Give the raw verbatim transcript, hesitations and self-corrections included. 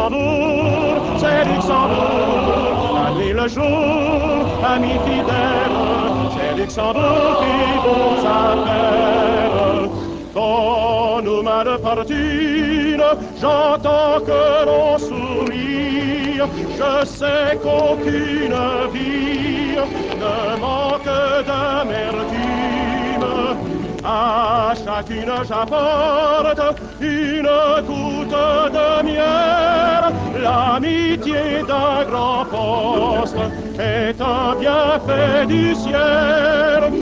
Luxembourg, c'est Luxembourg, la nuit le jour, amis fidèles, c'est Luxembourg qui vous appelle. Donne-nous main de fortune, j'entends que l'on sourit, je sais qu'aucune vie ne manque d'amertume. À chacune j'apporte une goutte de miel. L'amitié d'un grand poste est un bienfait du ciel.